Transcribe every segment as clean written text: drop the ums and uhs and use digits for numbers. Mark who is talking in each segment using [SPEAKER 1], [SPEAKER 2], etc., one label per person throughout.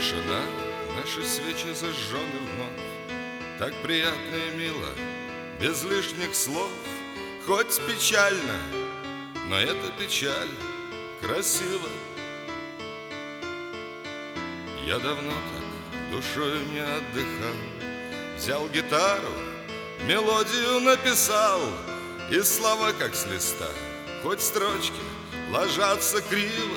[SPEAKER 1] Тишина, наши свечи зажжены вновь. Так приятно и мило, без лишних слов. Хоть печально, но эта печаль красива. Я давно так душою не отдыхал. Взял гитару, мелодию написал, и слова как с листа, хоть строчки ложатся криво.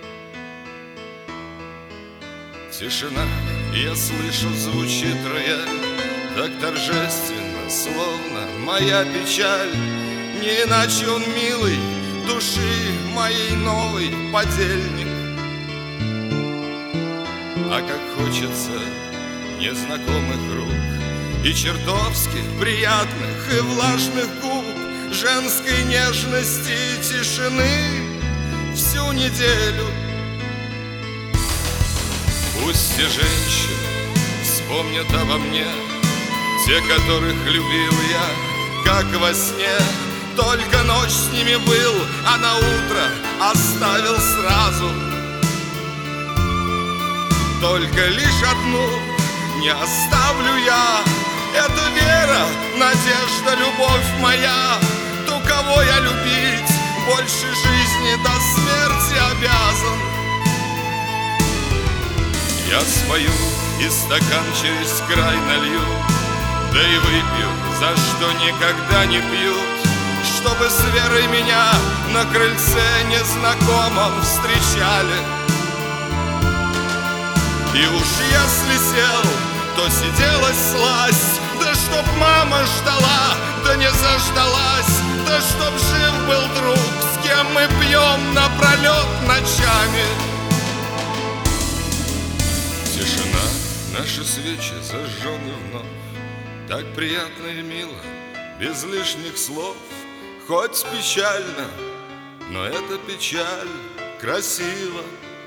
[SPEAKER 1] Тишина, я слышу, звучит рояль, так торжественно, словно моя печаль. Не иначе он милый, души моей новый подельник. А как хочется незнакомых рук и чертовски приятных и влажных губ, женской нежности и тишины всю неделю. Пусть и женщины вспомнят обо мне, те, которых любил я, как во сне. Только ночь с ними был, а на утро оставил сразу. Только лишь одну не оставлю я. Это вера, надежда, любовь моя, ту, кого я любить больше жизни до смерти обязан. Я спою и стакан через край налью, да и выпью, за что никогда не пьют, чтобы с верой меня на крыльце незнакомом встречали. И уж если сел, то сиделась сласть, да чтоб мама ждала, да не заждалась, да чтоб жив был друг, с кем мы пьем напролет ночами. Тишина, наши свечи зажжены вновь. Так приятно и мило, без лишних слов. Хоть печально, но эта печаль красива.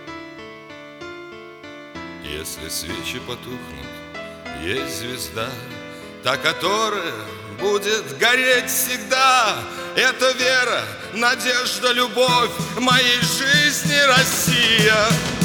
[SPEAKER 1] Если свечи потухнут, есть звезда, та, которая будет гореть всегда. Это вера, надежда, любовь моей жизни, Россия.